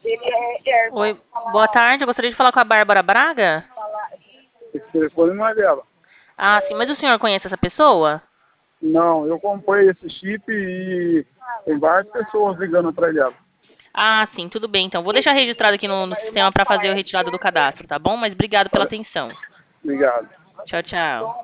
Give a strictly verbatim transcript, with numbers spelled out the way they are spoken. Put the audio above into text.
Oi, boa tarde. Eu gostaria de falar com a Bárbara Braga. Esse telefone não é dela. Ah, sim, mas o senhor conhece essa pessoa? Não, eu comprei esse chip e tem várias pessoas ligando atrás dela. Ah, sim, tudo bem. Então, vou deixar registrado aqui no, no sistema para fazer o retirado do cadastro, tá bom? Mas obrigado pela Olha, atenção. obrigado. Tchau, tchau.